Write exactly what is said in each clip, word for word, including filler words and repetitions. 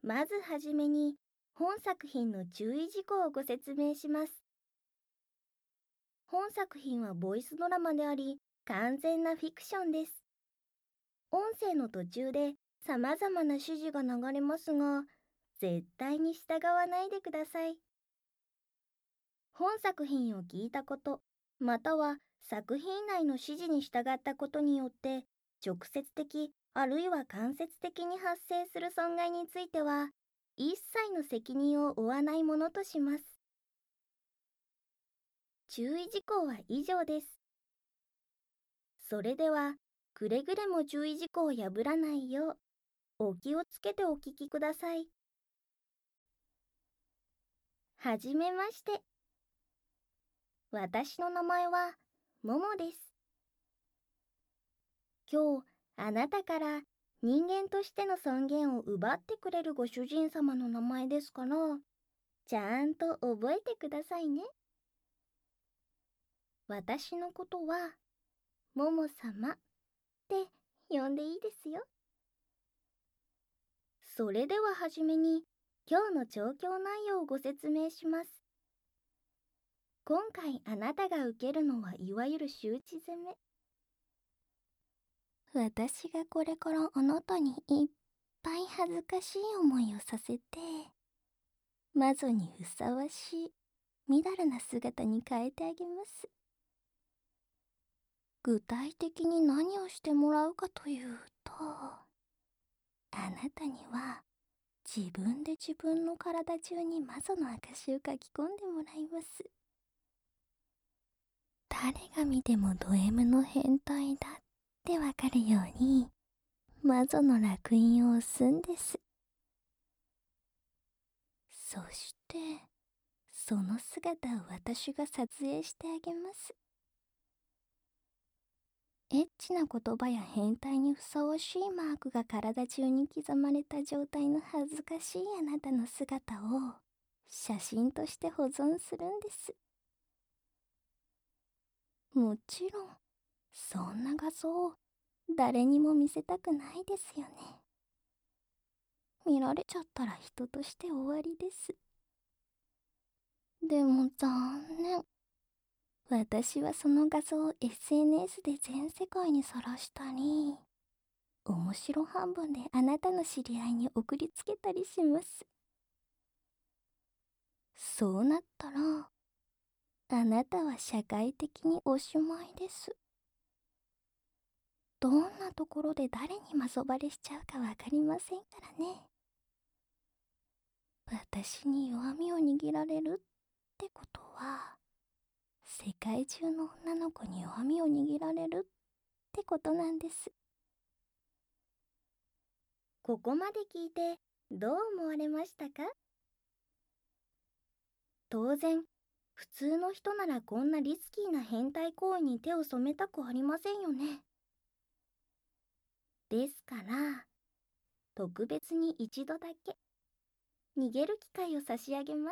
まずはじめに本作品の注意事項をご説明します。本作品はボイスドラマであり、完全なフィクションです。音声の途中で様々な指示が流れますが、絶対に従わないでください。本作品を聞いたこと、または作品内の指示に従ったことによって、直接的あるいは間接的に発生する損害については、一切の責任を負わないものとします。注意事項は以上です。それでは、くれぐれも注意事項を破らないよう、お気をつけてお聞きください。はじめまして。私の名前は、ももです。今日、あなたから人間としての尊厳を奪ってくれるご主人様の名前ですから、ちゃんと覚えてくださいね。私のことは、もも様って呼んでいいですよ。それでははじめに、今日の調教内容をご説明します。今回あなたが受けるのはいわゆる周知攻め。私がこれからあなたにいっぱい恥ずかしい思いをさせて、魔女にふさわしいみだらな姿に変えてあげます。具体的に何をしてもらうかというと、あなたには自分で自分の体中に魔女の証を書き込んでもらいます。誰が見てもド M の変態だってわかるように、魔女の烙印を押すんです。そして、その姿を私が撮影してあげます。エッチな言葉や変態にふさわしいマークが体中に刻まれた状態の恥ずかしいあなたの姿を写真として保存するんです。もちろん、そんな画像を誰にも見せたくないですよね。見られちゃったら人として終わりです。でも残念。私はその画像を エスエヌエス で全世界にさらしたり、面白半分であなたの知り合いに送りつけたりします。そうなったら、あなたは社会的におしまいです。どんなところで誰にまそばれしちゃうかわかりませんからね。私に弱みを握られるってことは、世界中の女の子に弱みを握られるってことなんです。ここまで聞いてどう思われましたか？当然、普通の人ならこんなリスキーな変態行為に手を染めたくありませんよね。ですから、特別に一度だけ逃げる機会を差し上げます。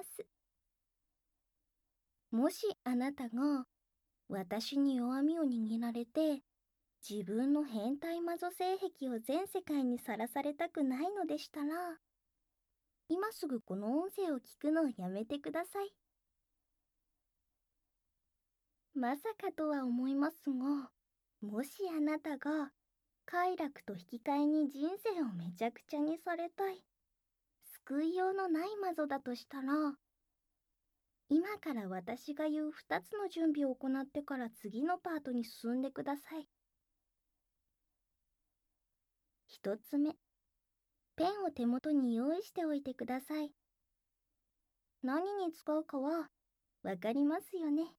もしあなたが私に弱みを握られて、自分の変態魔女性癖を全世界にさらされたくないのでしたら、今すぐこの音声を聞くのをやめてください。まさかとは思いますが、もしあなたが快楽と引き換えに人生をめちゃくちゃにされたい、救いようのない魔女だとしたら、今から私が言うふたつの準備を行ってから次のパートに進んでください。ひとつめ、ペンを手元に用意しておいてください。何に使うかはわかりますよね。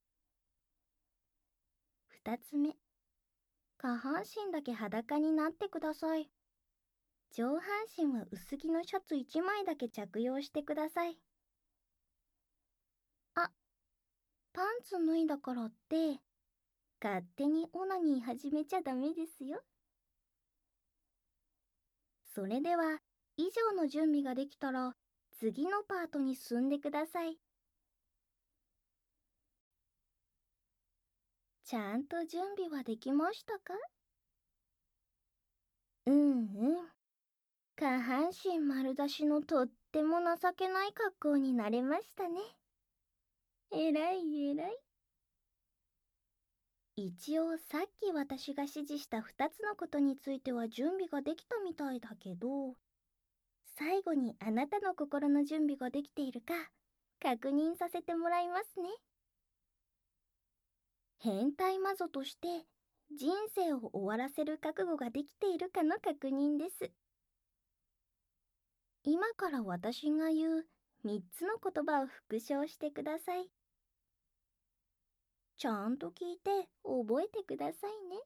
ふたつめ、下半身だけ裸になってください。上半身は薄着のシャツいちまいだけ着用してください。あ、パンツ脱いだからって、勝手にオナニー始めちゃダメですよ。それでは、以上の準備ができたら、次のパートに進んでください。ちゃんと準備はできましたか？うんうん。 下半身丸出しのとっても情けない格好になれましたね。えらいえらい。一応さっき私が指示したふたつのことについては準備ができたみたいだけど、最後にあなたの心の準備ができているか確認させてもらいますね。変態魔女として人生を終わらせる覚悟ができているかの確認です。今から私が言うみっつの言葉を復唱してください。ちゃんと聞いて覚えてくださいね。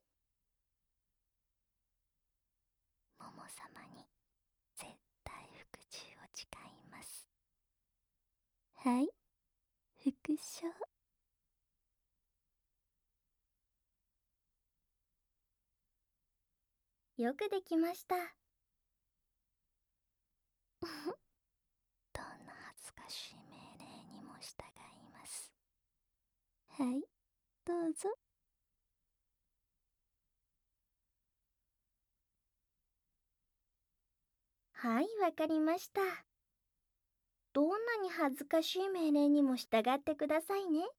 モモ様に絶対服従を誓います。はい、復唱。よくできました。どんな恥ずかしい命令にも従います。はい、どうぞ。はい、わかりました。どんなに恥ずかしい命令にも従ってくださいね。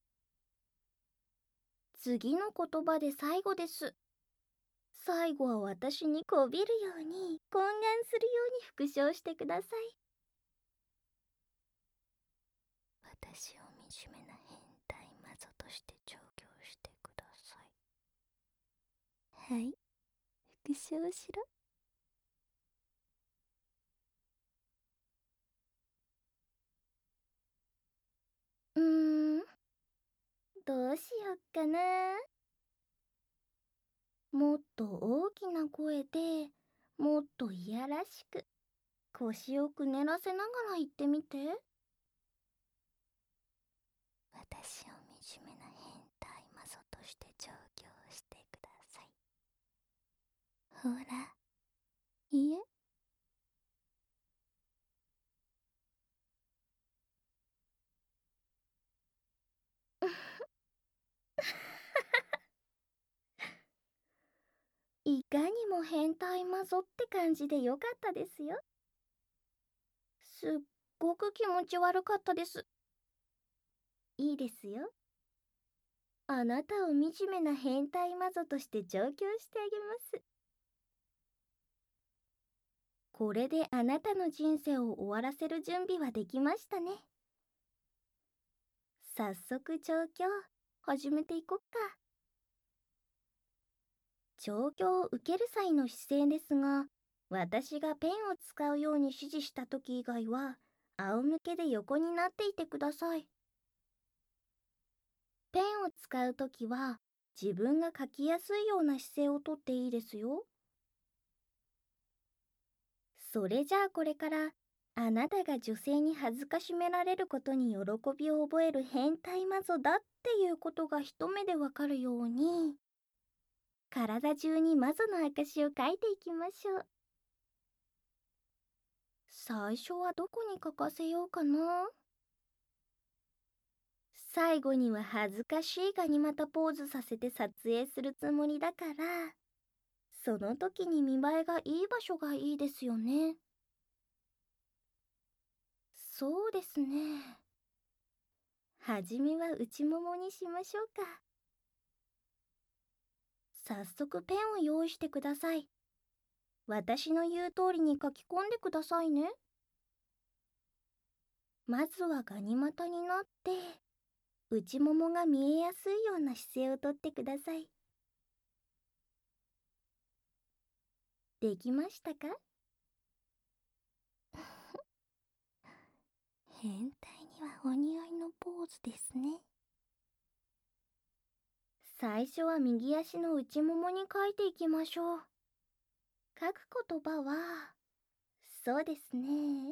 次の言葉で最後です。最後は私にこびるように懇願するように復唱してください。私を惨めな変態魔女として調教してください。はい、復唱しろ。うーん、どうしよっかな。もっと大きな声で、もっといやらしく、腰をくねらせながら言ってみて。私を惨めな変態魔女として調教してください。ほら、いえ。いかにも変態魔女って感じでよかったですよ。すっごく気持ち悪かったです。いいですよ。あなたを惨めな変態魔女として調教してあげます。これであなたの人生を終わらせる準備はできましたね。早速調教始めていこっか。調教を受ける際の姿勢ですが、私がペンを使うように指示した時以外は仰向けで横になっていてください。ペンを使う時は自分が書きやすいような姿勢をとっていいですよ。それじゃあこれからあなたが女性に恥ずかしめられることに喜びを覚える変態魔女だっていうことが一目でわかるように、体中に魔女の証を書いていきましょう。最初はどこに書かせようかな。最後には恥ずかしいガニ股ポーズさせて撮影するつもりだから、その時に見栄えがいい場所がいいですよね。そうですね。はじめは内ももにしましょうか。早速ペンを用意してください。私の言う通りに書き込んでくださいね。まずはガニ股になって、内ももが見えやすいような姿勢をとってください。できましたか？変態にはお似合いのポーズですね。最初は右足の内ももに書いていきましょう。書く言葉は、そうですね。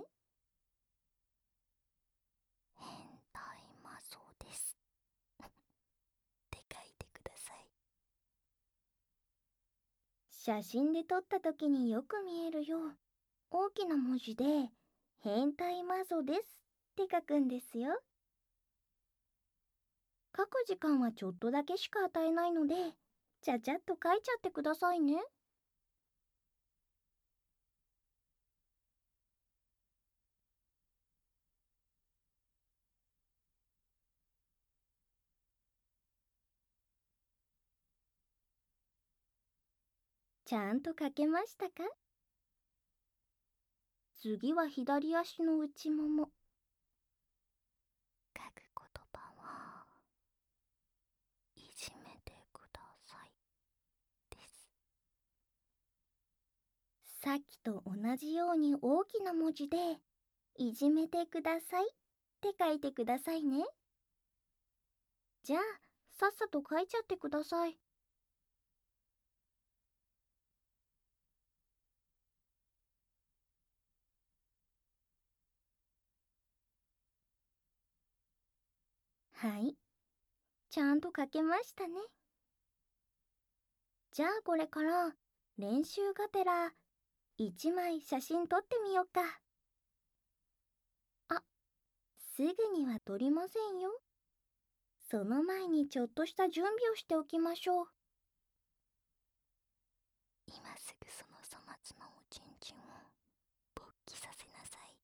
変態魔女です。って書いてください。写真で撮った時によく見えるよう、大きな文字で、変態魔女ですって書くんですよ。書く時間はちょっとだけしか与えないので、ちゃちゃっと書いちゃってくださいね。 ちゃんと書けましたか？次は左足の内もも。 書く言葉はいじめてくださいです。 さっきと同じように大きな文字でいじめてくださいって書いてくださいね。じゃあさっさと書いちゃってください。はい、ちゃんと書けましたね。じゃあこれから練習がてらいちまい写真撮ってみようか。あ、すぐには撮りませんよ。その前にちょっとした準備をしておきましょう。 今すぐその粗末なおちんちんを勃起させなさい。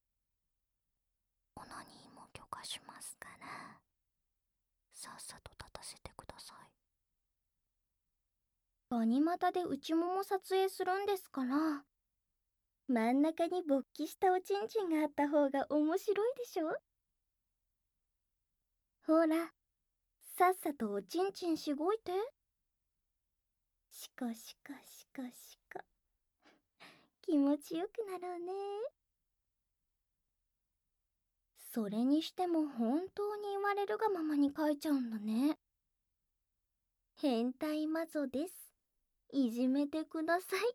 オナニーも許可しますから、さっさと立たせてください。 ガニ股で内もも撮影するんですから、真ん中に勃起したおちんちんがあった方が面白いでしょ？ほら、さっさとおちんちんしごいて。しこしこしこしこ。気持ちよくなろうね。それにしても本当に言われるがままに書いちゃうんだね。変態魔女です。いじめてくださいって。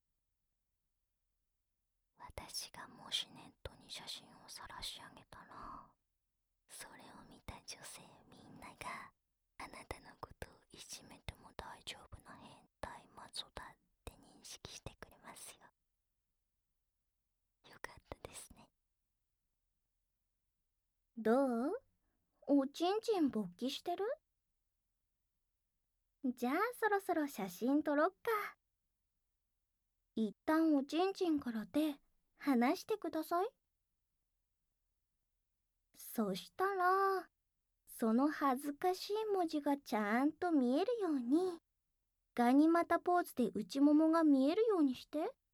私がもしネットに写真を晒し上げたら、それを見た女性みんながあなたのことをいじめても大丈夫な変態魔女だって認識してくれますよ。よかったですね。 どう？おちんちん勃起してる？じゃあそろそろ写真撮ろっか。一旦おちんちんから手離してください。そしたらその恥ずかしい文字がちゃんと見えるようにガニ股ポーズで内ももが見えるようにして。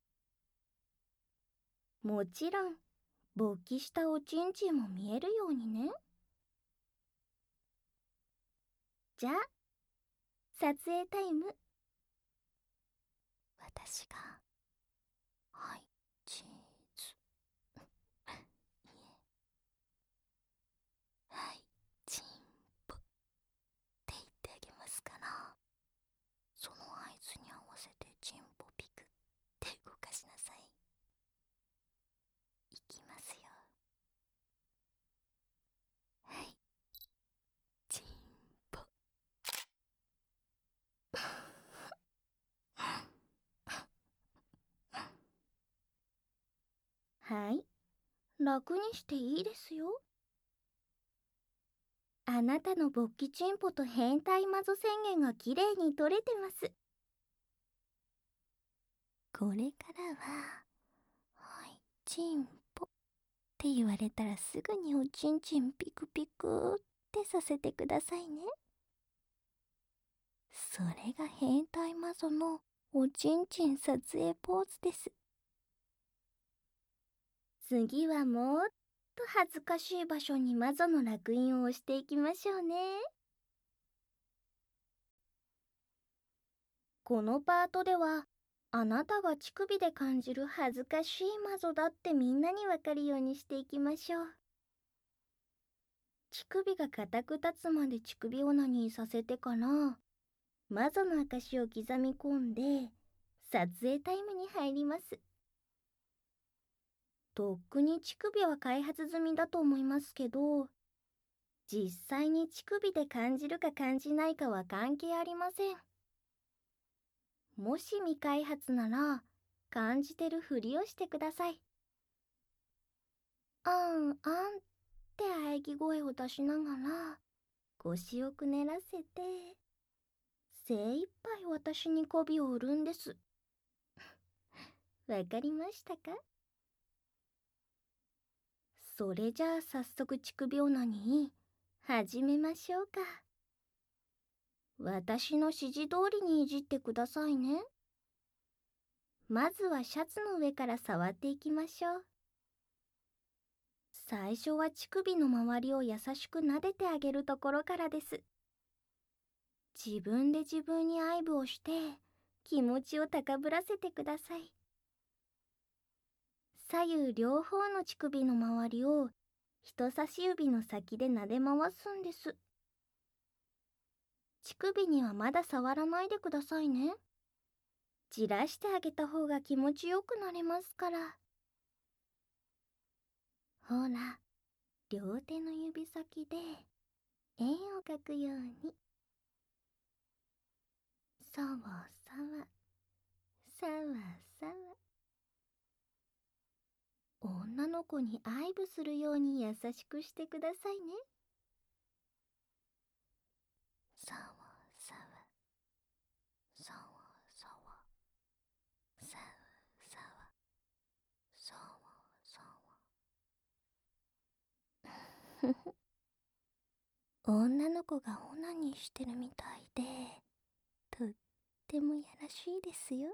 もちろん勃起したおちんちんも見えるようにね。じゃあ撮影タイム。 私がはいチーズいえはいチンポって言ってあげますから、その合図に合わせてチンポピクって動かしなさい。いきますよ。はいチンポはい、楽にしていいですよ。あなたの勃起チンポと変態魔女宣言がきれいに取れてます。 これからははいチンポって言われたらすぐにおちんちんピクピクってさせてくださいね。それが変態魔女のおちんちん撮影ポーズです。 次はもっと恥ずかしい場所に魔女の烙印を押していきましょうね。このパートではあなたが乳首で感じる恥ずかしい魔女だってみんなにわかるようにしていきましょう。乳首が固く立つまで乳首オナニーさせてから魔女の証を刻み込んで撮影タイムに入ります。とっくに乳首は開発済みだと思いますけど、実際に乳首で感じるか感じないかは関係ありません。もし未開発なら感じてるふりをしてください。あんあんって喘ぎ声を出しながら腰をくねらせて精一杯私に媚びを売るんです。わかりましたか？それじゃあ早速乳首オナニー始めましょうか。 私の指示通りにいじってくださいね。まずはシャツの上から触っていきましょう。最初は乳首の周りを優しく撫でてあげるところからです。自分で自分に愛撫をして気持ちを高ぶらせてください。左右両方の乳首の周りを人差し指の先で撫で回すんです。乳首にはまだ触らないでくださいね。じらしてあげた方が気持ちよくなれますから。ほら、両手の指先で円を描くように。さわさわ、さわさわ。女の子に愛撫するように優しくしてくださいね。 さわさわ、さわさわ、さわさわ、さわさわ。ふふ。女の子がオナニーしてるみたいで、とってもやらしいですよ。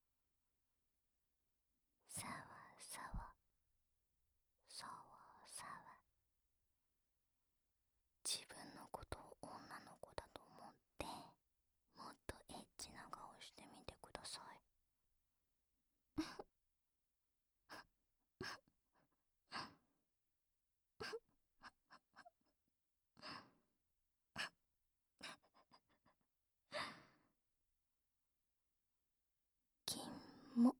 さわさわ、さわさわ。自分のことを女の子だと思って、もっとエッチな顔してみてください。キモ。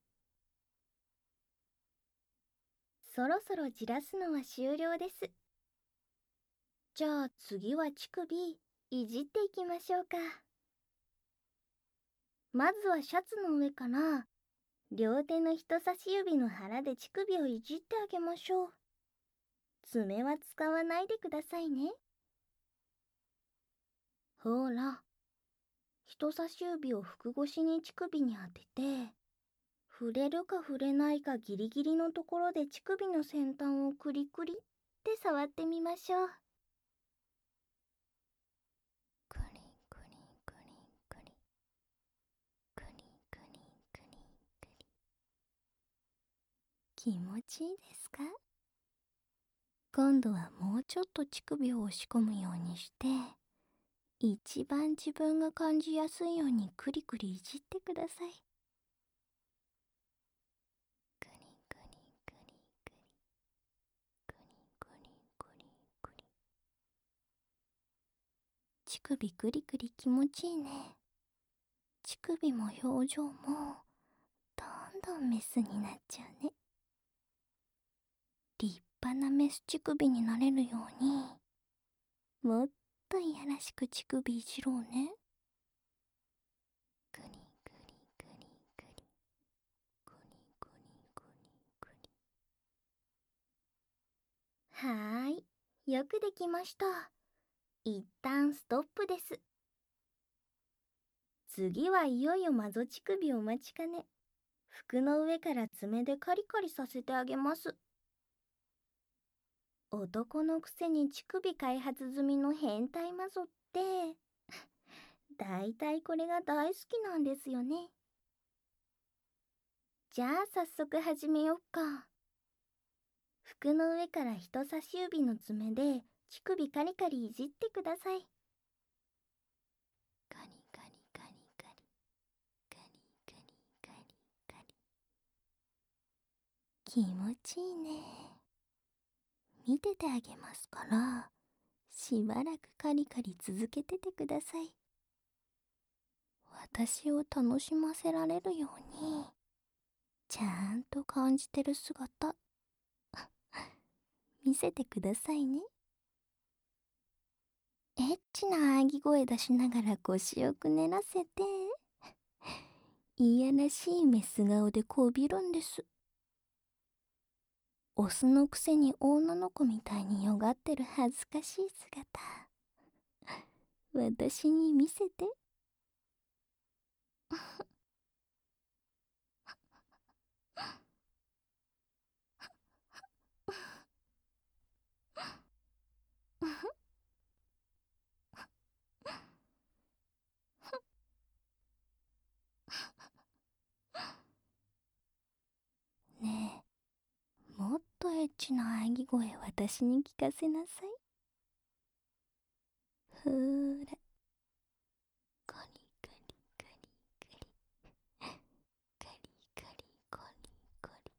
そろそろじらすのは終了です。じゃあ次は乳首いじっていきましょうか。まずはシャツの上から両手の人差し指の腹で乳首をいじってあげましょう。爪は使わないでくださいね。ほら、人差し指を服越しに乳首に当てて、触れるか触れないかギリギリのところで乳首の先端をクリクリって触ってみましょう。 クリクリクリクリクリクリクリクリ。気持ちいいですか？今度はもうちょっと乳首を押し込むようにして、一番自分が感じやすいようにクリクリいじってください。クリクリクリクリクリクリクリクリ。乳首クリクリ気持ちいいね。乳首も表情もどんどんメスになっちゃうね。立派なメス乳首になれるように、もっといやらしく乳首いじろうね。クリクリクリクリクリクリクリクリ。 はーい、よくできました。一旦ストップです。次はいよいよマゾ乳首お待ちかね。服の上から爪でカリカリさせてあげます。男のくせに乳首開発済みの変態マゾってだいたいこれが大好きなんですよね。じゃあ早速始めよっか。服の上から人差し指の爪で乳首カリカリいじってください。 カリカリカリカリカリカリカリカリ。気持ちいいね。見ててあげますから、しばらくカリカリ続けててください。私を楽しませられるように、ちゃんと感じてる姿見せてくださいね。エッチな喘ぎ声出しながら腰をくねらせて、いやらしいメス顔でこびるんです。オスのくせに女の子みたいによがってる恥ずかしい姿、私に見せて。 エッチな喘ぎ声私に聞かせなさい。ほーら。カリカリカリカリ。カリカリカリカリ。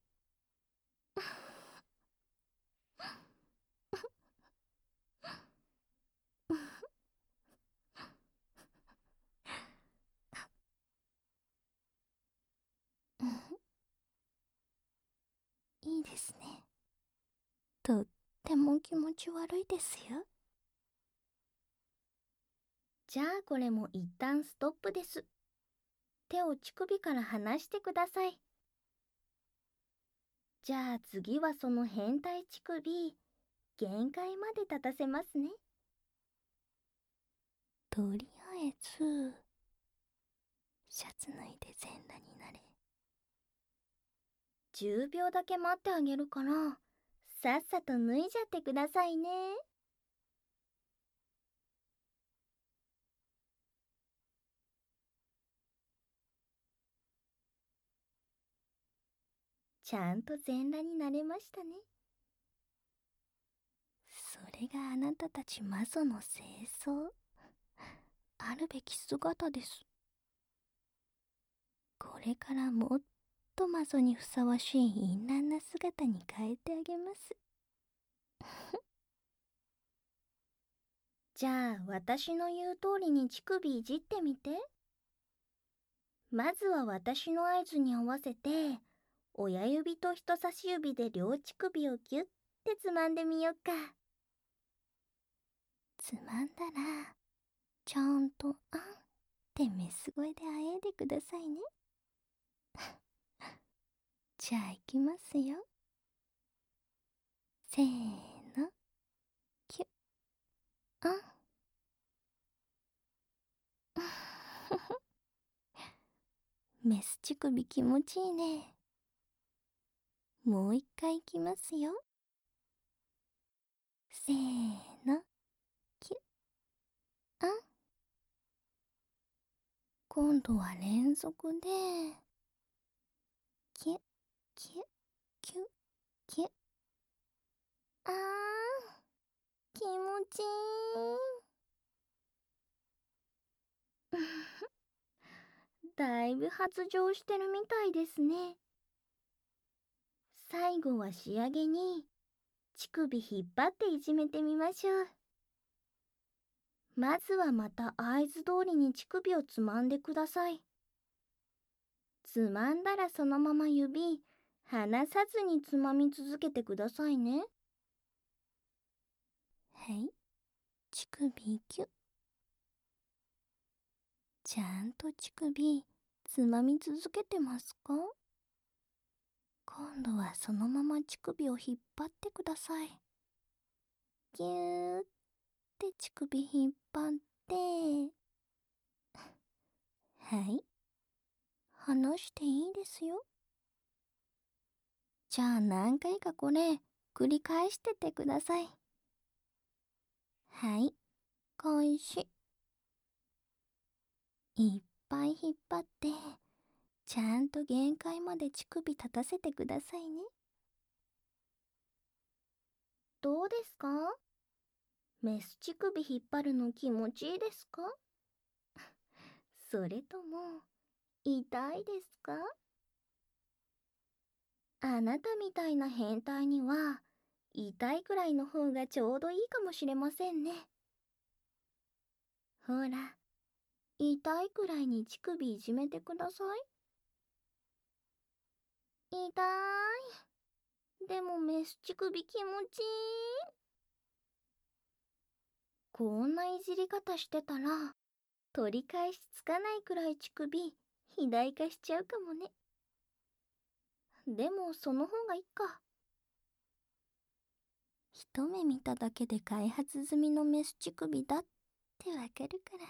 いいですね。とっても気持ち悪いですよ。 じゃあこれも一旦ストップです。手を乳首から離してください。じゃあ次はその変態乳首、限界まで立たせますね。 とりあえず、シャツ脱いで全裸になれ。 じゅうびょうだけ待ってあげるから、さっさと脱いじゃってくださいね。ちゃんと全裸になれましたね。 それがあなたたち魔女の清掃。あるべき姿です。これからもっと魔女にふさわしい淫乱な姿に変えてあげます。 じゃあ私の言う通りに乳首いじってみて。まずは私の合図に合わせて、親指と人差し指で両乳首をギュッてつまんでみよっか。 つまんだら、ちゃんとあんってメス声であえいでくださいね。じゃあ行きますよ。せーの、キュッ、あん。メス乳首気持ちいいね。もう一回いきますよ。せーの、キュッ、あん。今度は連続で、キュッ、キュッ、キュッ、キュッ。あーん、気持ちいい。 だいぶ発情してるみたいですね。最後は仕上げに乳首引っ張っていじめてみましょう。まずはまた合図通りに乳首をつまんでください。つまんだらそのまま指離さずにつまみ続けてくださいね。 はい、乳首キュッ。ちゃんと乳首つまみ続けてますか？今度はそのまま乳首を引っ張ってください。ぎゅーって乳首引っ張って、はい、離していいですよ。じゃあ何回かこれ繰り返してってください。はい、開始。いっぱい引っ張って、ちゃんと限界まで乳首立たせてくださいね。 どうですか？メス乳首引っ張るの気持ちいいですか？それとも痛いですか？あなたみたいな変態には痛いくらいの方がちょうどいいかもしれませんね。ほら、痛いくらいに乳首いじめてください。痛い。でもメス乳首気持ちいい。こんないじり方してたら取り返しつかないくらい乳首肥大化しちゃうかもね。でもその方がいいか。 一目見ただけで開発済みのメス乳首だってわかるから。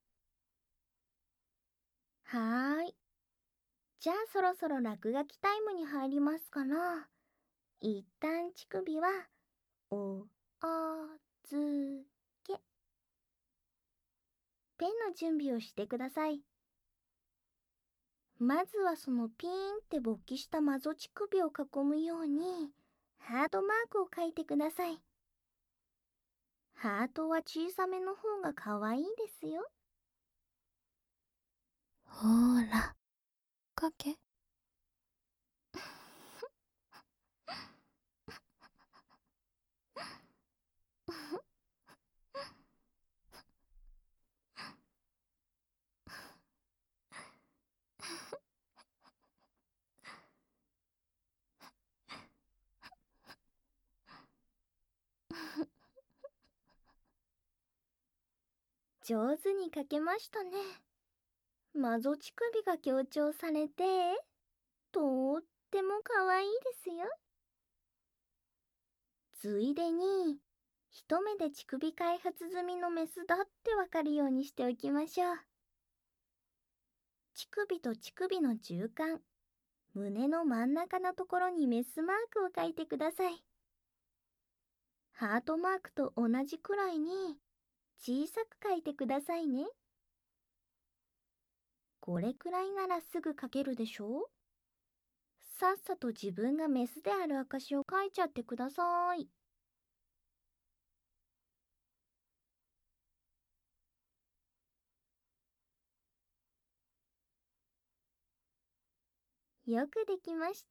はーい。じゃあそろそろ落書きタイムに入りますから、一旦乳首はおあずけ。ペンの準備をしてください。 まずはそのピーンって勃起したマゾ乳首を囲むようにハートマークを書いてください。ハートは小さめの方が可愛いですよ。 ほーら、かけ。 上手に書けましたね。マゾ乳首が強調されて、とっても可愛いですよ。ついでに、一目で乳首開発済みのメスだってわかるようにしておきましょう。乳首と乳首の中間、胸の真ん中のところにメスマークを書いてください。ハートマークと同じくらいに小さく書いてくださいね。これくらいならすぐ書けるでしょ？さっさと自分がメスである証を書いちゃってください。よくできました。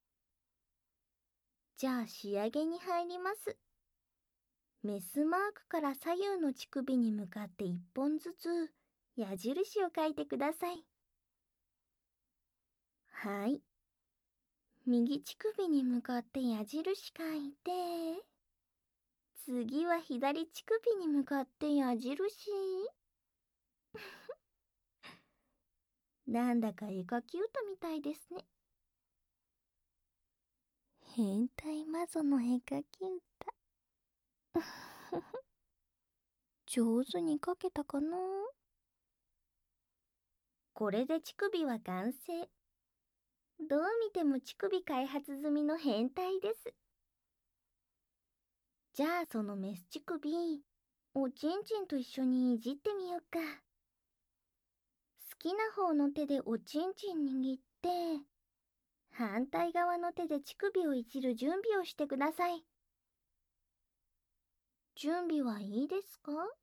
じゃあ仕上げに入ります。メスマークから左右の乳首に向かって一本ずつ矢印を書いてください。はい。右乳首に向かって矢印書いて、次は左乳首に向かって矢印。なんだか絵描き歌みたいですね。 変態マゾの絵描き歌。上手に描けたかな？ これで乳首は完成。どう見ても乳首開発済みの変態です。じゃあそのメス乳首、おちんちんと一緒にいじってみようか。好きな方の手でおちんちん握って、反対側の手で乳首をいじる準備をしてください。準備はいいですか？ はい。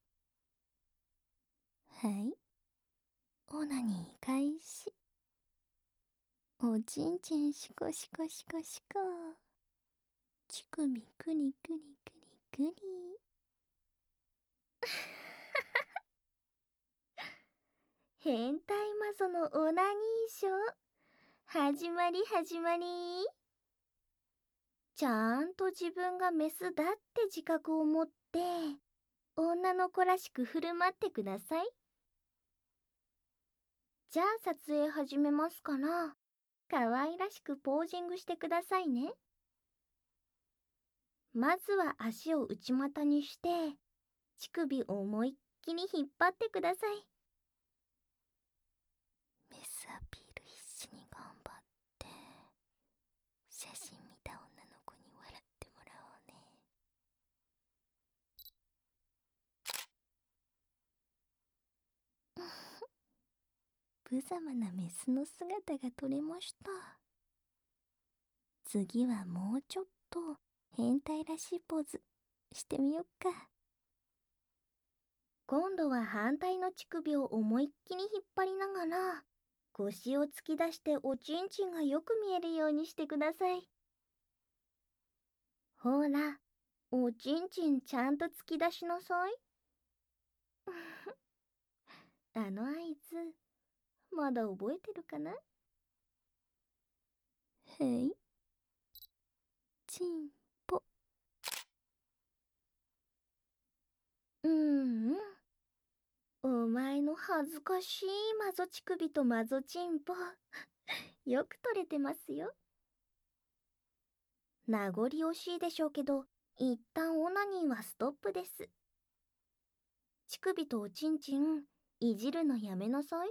オナニー開始。おちんちんシコシコシコシコ。乳首クリクリクリクリ。 変態マゾのオナニーショー、始まり始まり。ちゃんと自分がメスだって自覚を持って、女の子らしく振る舞ってください。じゃあ撮影始めますから、可愛らしくポージングしてくださいね。まずは足を内股にして、乳首を思いっきり引っ張ってください。 メスアピール必死に頑張って、写真見た女の子に笑ってもらおうね。無様なメスの姿が撮れました。次はもうちょっと変態らしいポーズしてみよっか。 今度は反対の乳首を思いっきり引っ張りながら、腰を突き出しておちんちんがよく見えるようにしてください。ほら、おちんちんちゃんと突き出しなさい。あの合図、まだ覚えてるかな？ はい。チンポ。 うんうん。お前の恥ずかしいマゾ乳首とマゾチンポ、よく撮れてますよ。名残惜しいでしょうけど、一旦オナニーはストップです。乳首とおちんちん、いじるのやめなさい。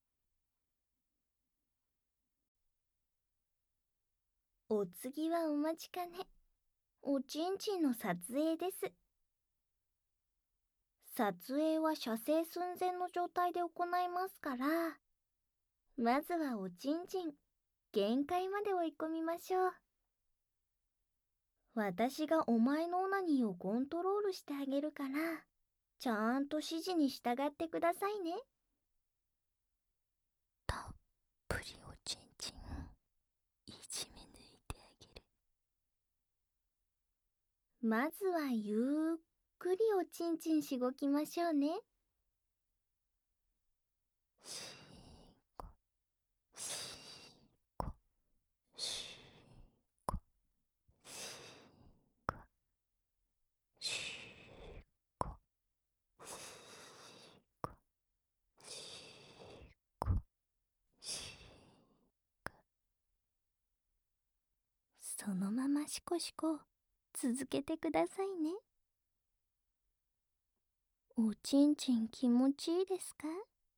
お次はお待ちかね。おちんちんの撮影です。撮影は射精寸前の状態で行いますから、 まずはおちんちん、限界まで追い込みましょう。私がお前のオナニーをコントロールしてあげるから、ちゃんと指示に従ってくださいね。 たっぷりおちんちんいじめ抜いてあげる。 まずはゆっくりおちんちんしごきましょうね。 しーこしーこしーこしーこしーこしーこしーこしーこ。 そのままシコシコ続けてくださいね。おちんちん気持ちいいですか？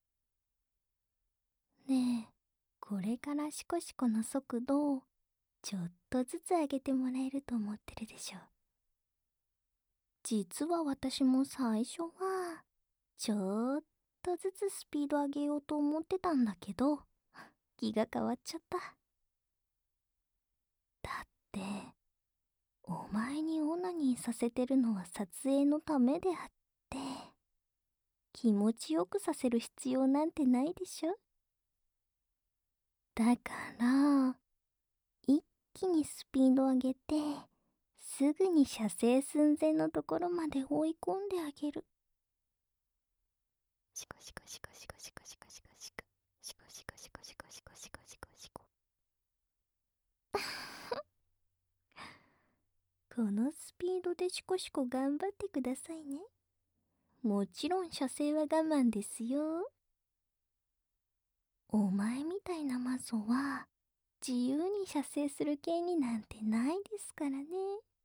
ねえ、これからシコシコの速度をちょっとずつ上げてもらえると思ってるでしょ。実は私も最初はちょっとずつスピード上げようと思ってたんだけど、気が変わっちゃった。だってお前にオナニーさせてるのは撮影のためであって、気持ちよくさせる必要なんてないでしょ。だから一気にスピード上げて、すぐに射精寸前のところまで追い込んであげる。 シコシコシコシコシコシコシコシコシコシコシコシコシコシコシコシコ。 このスピードでシコシコ頑張ってくださいね。もちろん射精は我慢ですよ。お前みたいなマゾは自由に射精する権利なんてないですからね。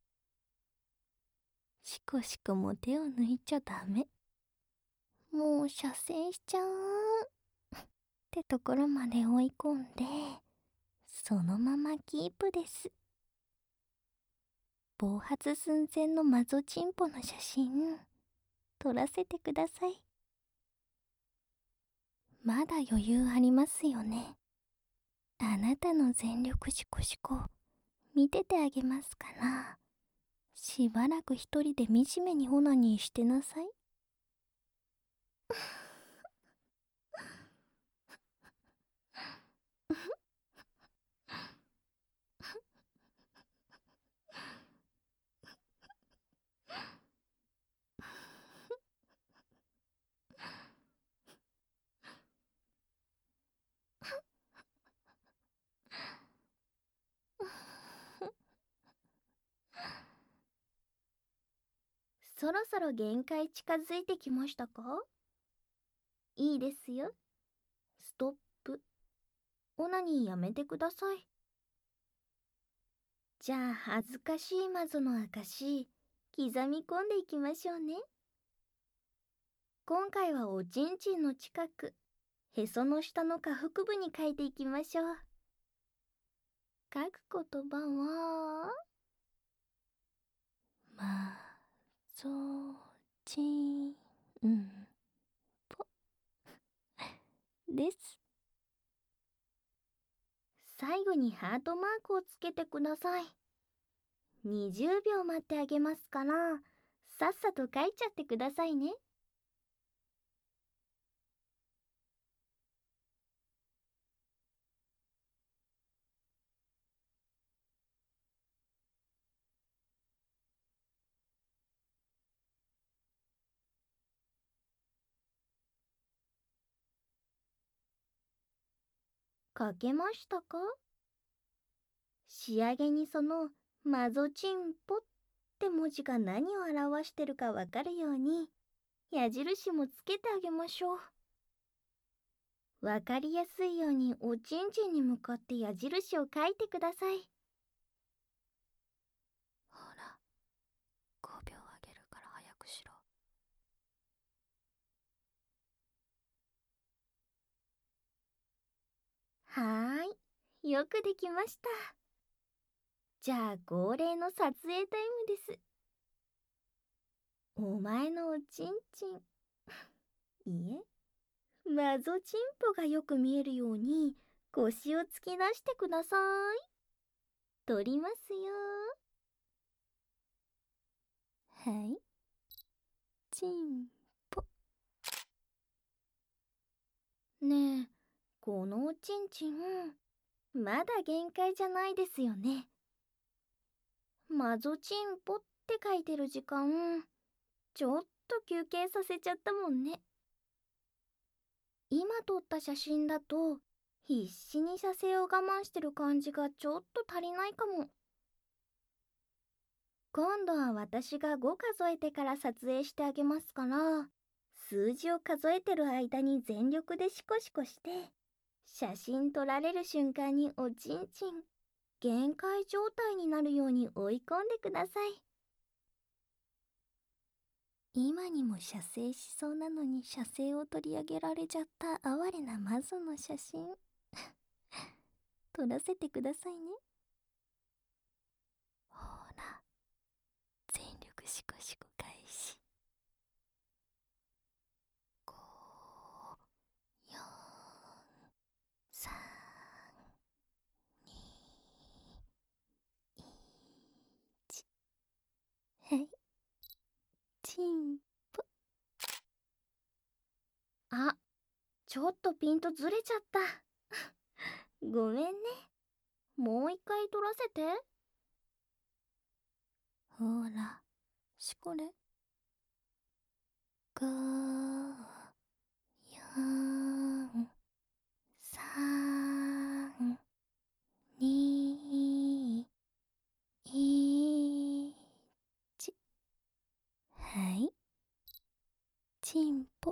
シコシコも手を抜いちゃダメ。もう射精しちゃうってところまで追い込んで、そのままキープです。暴発寸前のマゾチンポの写真撮らせてください。まだ余裕ありますよね。あなたの全力シコシコ見ててあげますから、しばらく一人で惨めにオナニーしてなさい。そろそろ限界近づいてきましたか？いいですよ。ストップ。オナニーやめてください。じゃあ恥ずかしいマゾの証刻み込んでいきましょうね。今回はおちんちんの近く、へその下の下腹部に書いていきましょう。書く言葉はまぞちんぽです。最後にハートマークをつけてください。にじゅうびょう待ってあげますから、さっさと書いちゃってくださいね。書けましたか？仕上げにそのマゾチンポって文字が何を表してるかわかるように矢印もつけてあげましょう。わかりやすいようにおちんちんに向かって矢印を書いてください。 ほら、ごびょうあげるから早くしろ。 はーい、よくできました。じゃあ恒例の撮影タイムです。お前のおちんちん、いえ、 マゾチンポがよく見えるように腰を突き出してください。撮りますよ。 はい。チンポ。 ねえ、このおちんちん、まだ限界じゃないですよね。マゾチンポって書いてる時間、ちょっと休憩させちゃったもんね。今撮った写真だと、必死に射精を我慢してる感じがちょっと足りないかも。今度は私がご数えてから撮影してあげますから、数字を数えてる間に全力でシコシコして、写真撮られる瞬間におちんちん、限界状態になるように追い込んでください。 今にも射精しそうなのに射精を取り上げられちゃった哀れなマゾの写真撮らせてくださいね。ほら、全力シコシコ開始。ご、よん、さん、に、いち。はい。チンポ。 あ、ちょっとピントずれちゃった。ごめんね。もう一回撮らせて。 ほら、しこれ。ご、よん、さん、に、いち。はい。チンポ。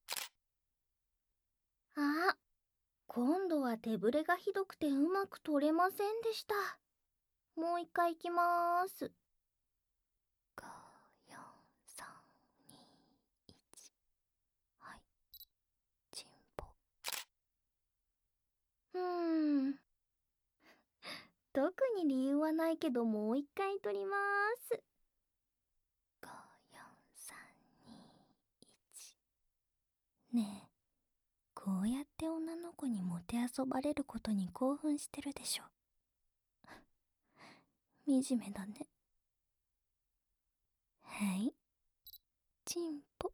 あ、今度は手ぶれがひどくてうまく撮れませんでした。もう一回いきまーす。 ご、よん、さん、に、いち。はい。チンポ。 うーん。特に理由はないけどもう一回撮りまーす。 ご、よん、さん、に、いち。ねえ、こうやって女の子にもてあそばれることに興奮してるでしょ。惨めだね。はい。チンポ。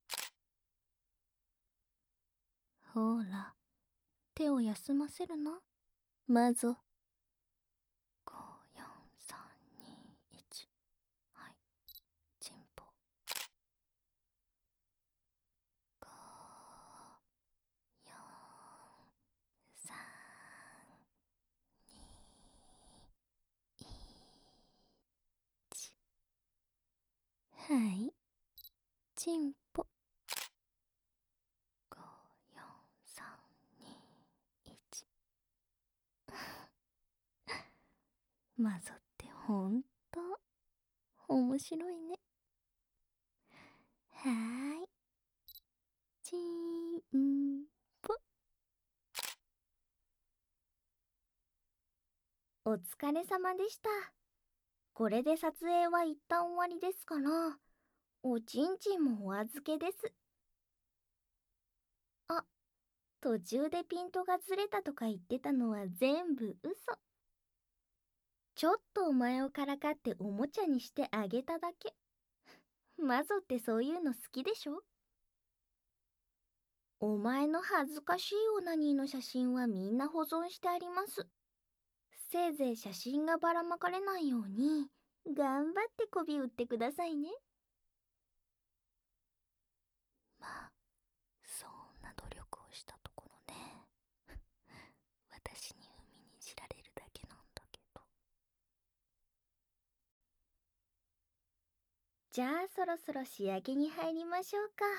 ほら、手を休ませるな、マゾ。ご、よん、さん、に、いち。はい。チンポ。ご、よん、さん、に、いち。はい。チンポ。ご、よん、さん、に、いち。マゾってほんと面白いね。はーい。チンポ。 お疲れ様でした。これで撮影は一旦終わりですから、おちんちんもお預けです。あ、途中でピントがずれたとか言ってたのは全部嘘。ちょっとお前をからかっておもちゃにしてあげただけ。マゾってそういうの好きでしょ？お前の恥ずかしいオナニーの写真はみんな保存してあります。せいぜい写真がばらまかれないように頑張って媚び売ってくださいね。 まあ、そんな努力をしたところね。私に踏みにじられるだけなんだけど。 じゃあそろそろ仕上げに入りましょうか。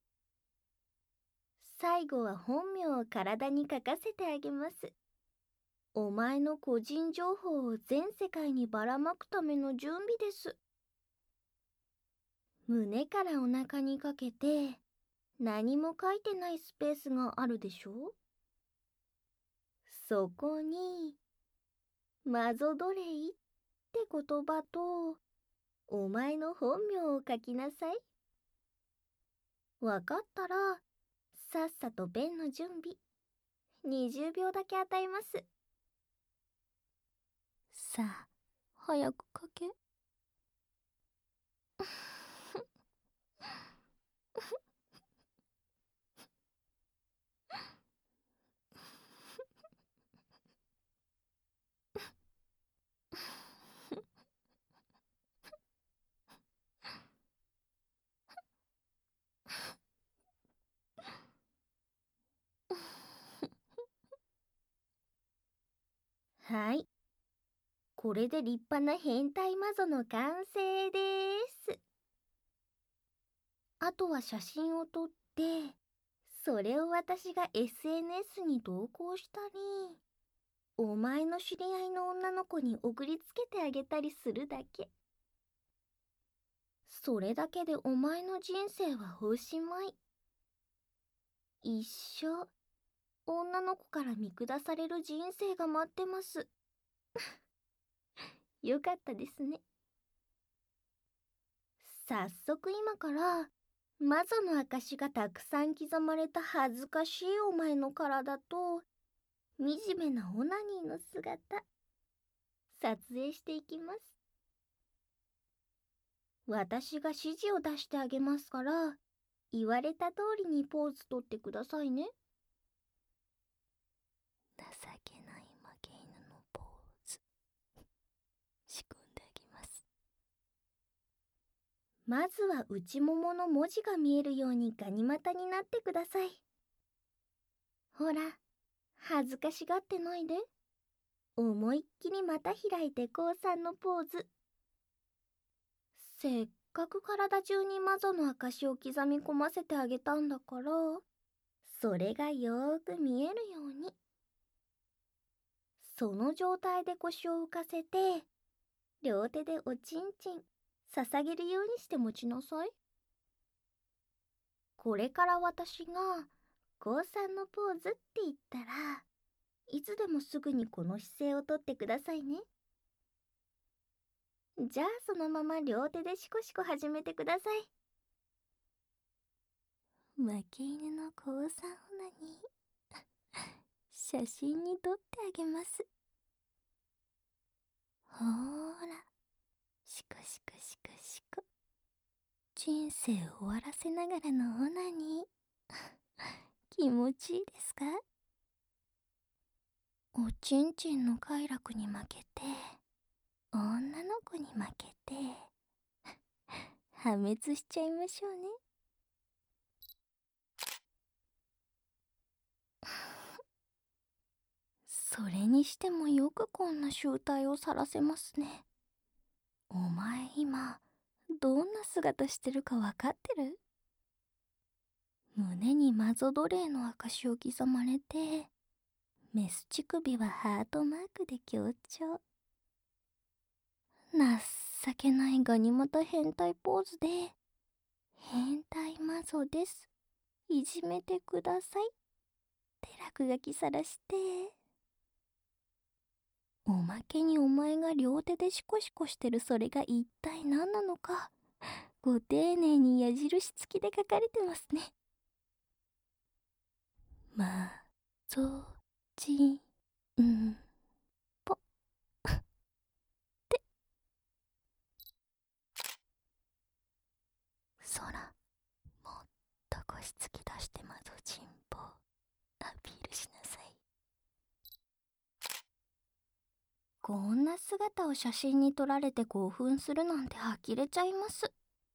最後は本名を体に書かせてあげます。お前の個人情報を全世界にばらまくための準備です。胸からお腹にかけて何も書いてないスペースがあるでしょ？そこにマゾドレイって言葉とお前の本名を書きなさい。わかったらさっさと便の準備。にじゅうびょうだけ与えます。 さあ、早くかけ。 はい。これで立派な変態魔女の完成です。あとは写真を撮って、それを私が エスエヌエス に投稿したり、お前の知り合いの女の子に送りつけてあげたりするだけ。それだけでお前の人生はおしまい。一生、女の子から見下される人生が待ってます。よかったですね。早速今から、魔女の証がたくさん刻まれた恥ずかしいお前の体と、惨めなオナニーの姿、撮影していきます。私が指示を出してあげますから、言われた通りにポーズ取ってくださいね。 情けない負け犬のポーズ。仕組んであげます。 まずは内ももの文字が見えるようにガニ股になってください。ほら、恥ずかしがってないで。思いっきり股開いて降参のポーズ。せっかく体中に魔女の証を刻み込ませてあげたんだから、それがよーく見えるように。その状態で腰を浮かせて、両手でおちんちん捧げるようにして持ちなさい。これから私が降参のポーズって言ったら、いつでもすぐにこの姿勢をとってくださいね。じゃあそのまま両手でシコシコ始めてください。 負け犬の降参オナニー写真に撮ってあげます。ほーら、シコシコシコシコ。人生終わらせながらのオナニー気持ちいいですか？おちんちんの快楽に負けて、女の子に負けて破滅しちゃいましょうね。それにしてもよくこんな醜態を晒せますね。お前今どんな姿してるかわかってる？胸に魔女奴隷の証を刻まれて、メス乳首はハートマークで強調。情けないガニ股変態ポーズで、変態魔女です。いじめてください。って落書きさらして。おまけにお前が両手でシコシコしてるそれが一体何なのか、ご丁寧に矢印付きで書かれてますね。まぞちんぽってそら、もっと腰突き出してまぞちんぽアピールしなさい。 こんな姿を写真に撮られて興奮するなんて呆れちゃいます。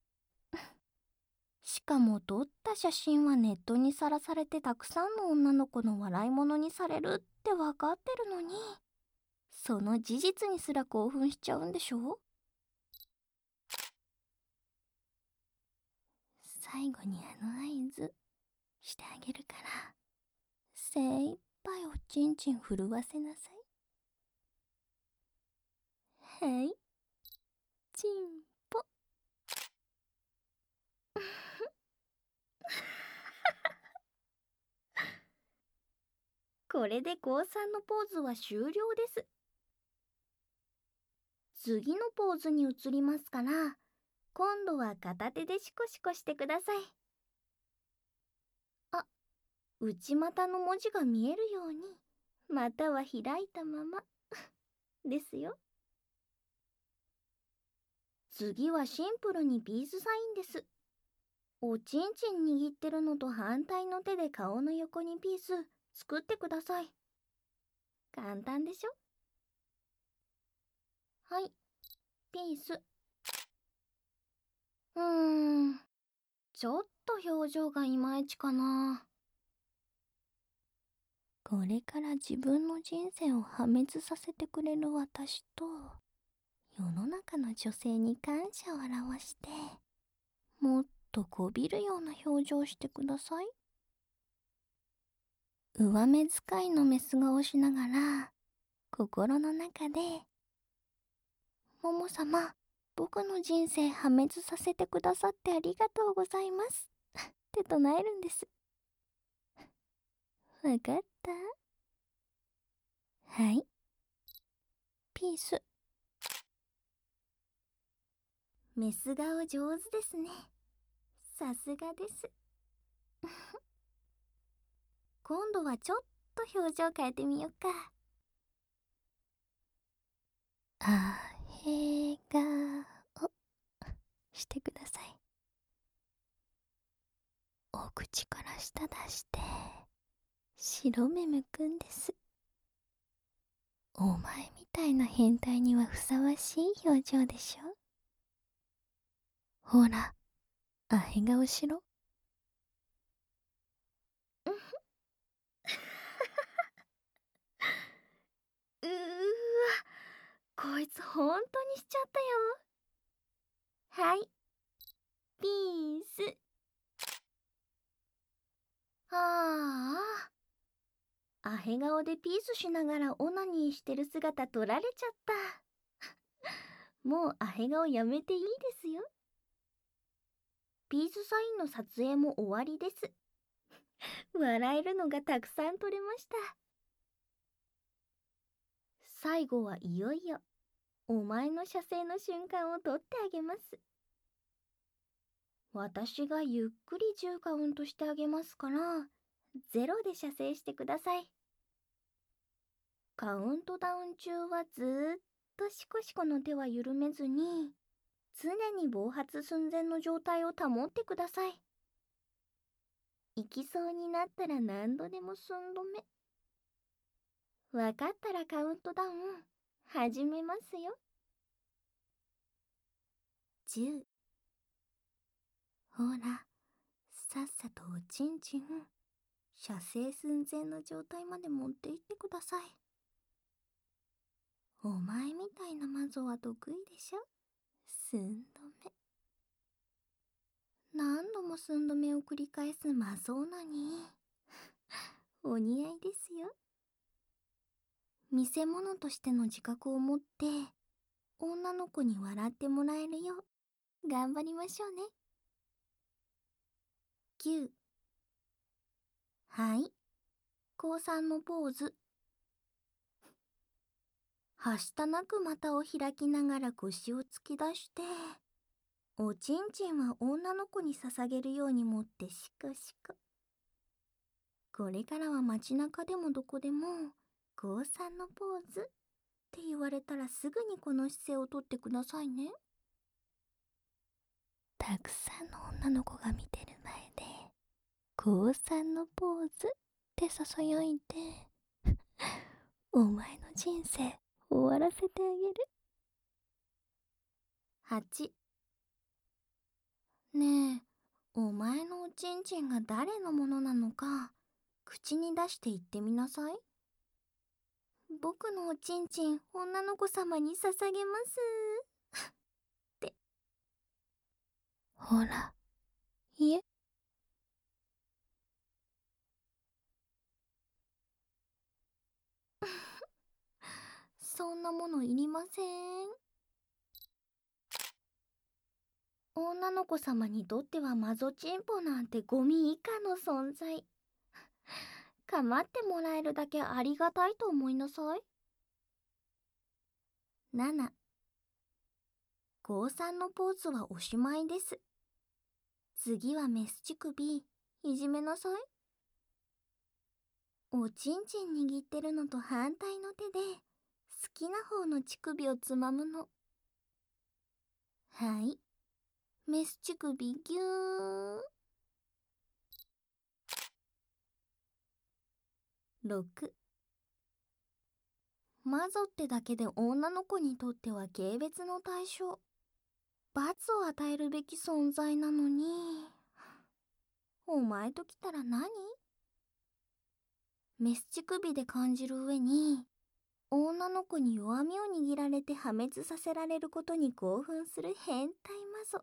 しかも撮った写真はネットにさらされてたくさんの女の子の笑い物にされるってわかってるのに、その事実にすら興奮しちゃうんでしょ？ 最後にあの合図してあげるから、精一杯おちんちん震わせなさい。はい、ちんぽ。 これで降参のポーズは終了です。次のポーズに移りますから、今度は片手でシコシコしてください。あ、 内股の文字が見えるように、または開いたままですよ。次はシンプルにピースサインです。おちんちん握ってるのと反対の手で顔の横にピース作ってください。簡単でしょ？はい、ピース。うーん、ちょっと表情がいまいちかな。 これから自分の人生を破滅させてくれる私と、世の中の女性に感謝を表して、もっとこびるような表情をしてください。上目遣いのメス顔しながら、心の中で、もも様、僕の人生破滅させてくださってありがとうございますって唱えるんです。わかった？はい。ピース。 メス顔上手ですね。さすがです。今度はちょっと表情変えてみよっか。 あへがおしてください。お口から舌出して白目むくんです。お前みたいな変態にはふさわしい表情でしょ。ほら、あへ顔しろ。 うーわ、こいつほんとにしちゃったよ。はい、ピース。ああ、アヘ顔でピースしながらオナニーしてる姿撮られちゃった。もうアヘ顔やめていいですよ。ピースサインの撮影も終わりです。笑えるのがたくさん撮れました。最後はいよいよお前の射精の瞬間を撮ってあげます。私がゆっくりじゅうカウントしてあげますから、ゼロで射精してください。カウントダウン中はずーっとシコシコの手は緩めずに、常に暴発寸前の状態を保ってください。行きそうになったら何度でも寸止め。わかったらカウントダウン始めますよ。じゅう。ほら、さっさとおちんちん射精寸前の状態まで持っていってください。お前みたいな魔女は得意でしょ。寸止め。何度も寸止めを繰り返す魔像なにお似合いですよ。見せ物としての自覚を持って女の子に笑ってもらえるよう頑張りましょうね。きゅう。はい、高さんのポーズ。はしたなく股を開きながら腰を突き出して、おちんちんは女の子に捧げるように持ってシコシコ。これからは街中でもどこでも高さんのポーズって言われたらすぐにこの姿勢をとってくださいね。 たくさんの女の子が見てる前で高さんのポーズってささやいてお前の人生終わらせてあげる。 はち。ねえ、お前のおちんちんが誰のものなのか口に出して言ってみなさい。僕のおちんちん女の子様に捧げますって。 ほら、いえ。 そんなものいりません。女の子様にとってはマゾチンポなんてゴミ以下の存在。構ってもらえるだけありがたいと思いなさい。なな。高さんのポーズはおしまいです。次はメス乳首いじめなさい。 おちんちん握ってるのと反対の手で好きな方の乳首をつまむの。はい、メス乳首ぎゅー。ろく、マゾってだけで女の子にとっては軽蔑の対象、罰を与えるべき存在なのに、お前ときたら何？メス乳首で感じる上に、女の子に弱みを握られて破滅させられることに興奮する変態マゾ。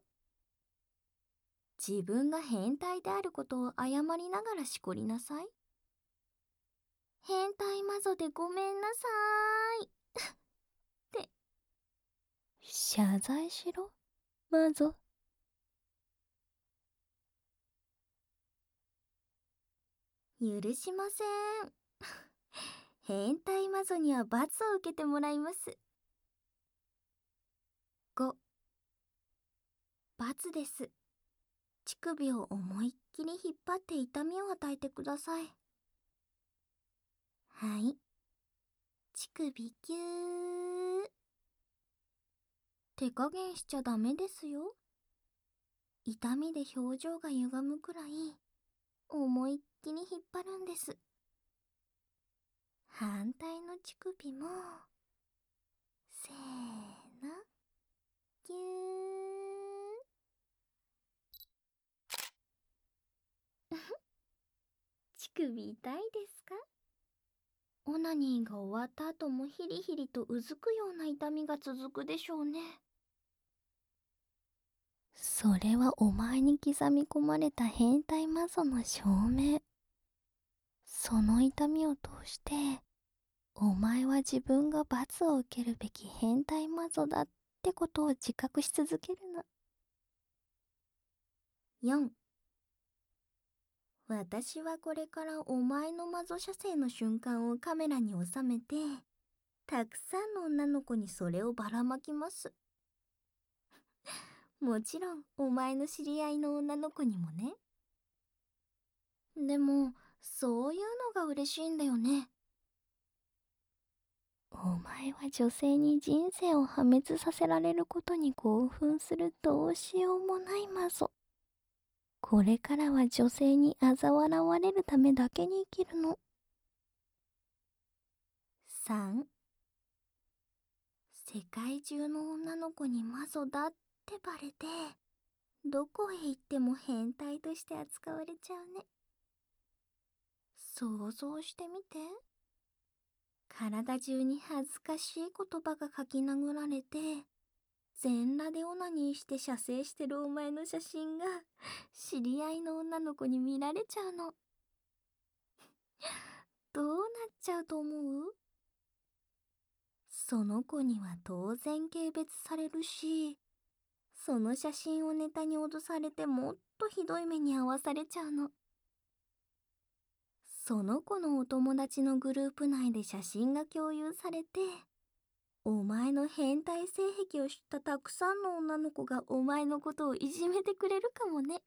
自分が変態であることを謝りながらしこりなさい。変態マゾでごめんなさーいって謝罪しろ、マゾ。 許しません。変態マゾには罰を受けてもらいます。ご、罰です。乳首を思いっきり引っ張って痛みを与えてください。はい、乳首ぎゅー。手加減しちゃダメですよ。痛みで表情が歪むくらい思いっきり引っ張るんです。反対の乳首もせーの、ぎゅー。乳首痛いですか？オナニーが終わった後もヒリヒリとうずくような痛みが続くでしょうね。 それはお前に刻み込まれた変態マゾの証明。その痛みを通してお前は自分が罰を受けるべき変態マゾだってことを自覚し続けるの。 よん、私はこれからお前のマゾ射精の瞬間をカメラに収めて、たくさんの女の子にそれをばらまきます。もちろんお前の知り合いの女の子にもね。でもそういうのが嬉しいんだよね。 お前は女性に人生を破滅させられることに興奮するどうしようもないマゾ。これからは女性に嘲笑われるためだけに生きるの。 さん、世界中の女の子にマゾだってバレて、どこへ行っても変態として扱われちゃうね。想像してみて。体中に恥ずかしい言葉が書き殴られて、全裸でオナニーして射精してるお前の写真が知り合いの女の子に見られちゃうの。どうなっちゃうと思う？その子には当然軽蔑されるし、その写真をネタに脅されてもっとひどい目に遭わされちゃうの。その子のお友達のグループ内で写真が共有されて、お前の変態性癖を知ったたくさんの女の子がお前のことをいじめてくれるかもね。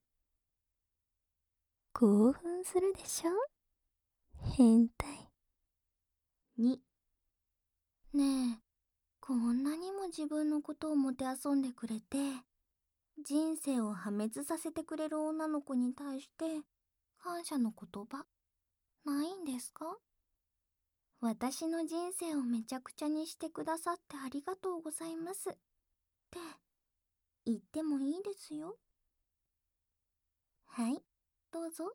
興奮するでしょ、変態。 に、ねえ、こんなにも自分のことをもてあそんでくれて、人生を破滅させてくれる女の子に対して感謝の言葉ないんですか？私の人生をめちゃくちゃにしてくださってありがとうございますって言ってもいいですよ。はい、どうぞ。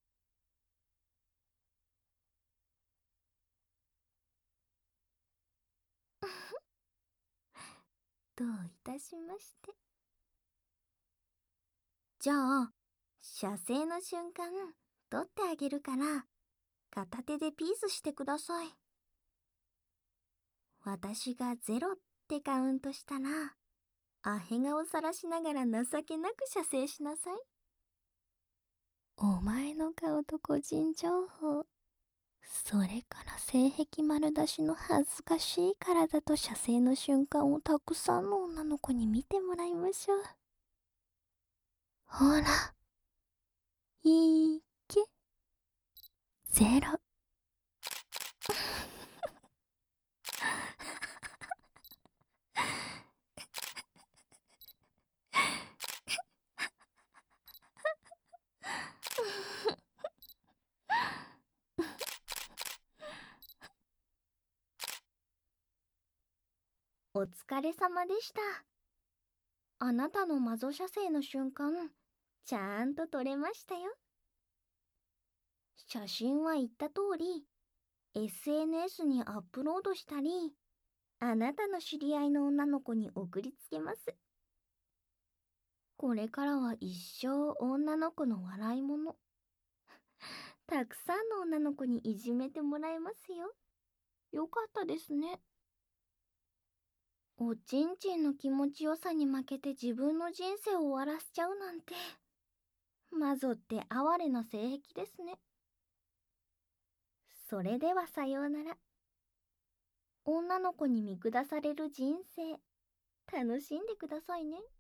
どういたしまして。じゃあ射精の瞬間撮ってあげるから片手でピースしてください。私がゼロってカウントしたらアヘ顔さらしながら情けなく射精しなさい。 お前の顔と個人情報、それから性癖丸出しの恥ずかしい体と射精の瞬間をたくさんの女の子に見てもらいましょう。ほら、いいけ。ゼロ。 お疲れ様でした。あなたの魔女射精の瞬間、ちゃんと撮れましたよ。写真は言った通り、エスエヌエス にアップロードしたり、あなたの知り合いの女の子に送りつけます。これからは一生女の子の笑い者。たくさんの女の子にいじめてもらえますよ。よかったですね。おちんちんの気持ちよさに負けて自分の人生を終わらせちゃうなんて、魔女って哀れな性癖ですね。それではさようなら。女の子に見下される人生、楽しんでくださいね。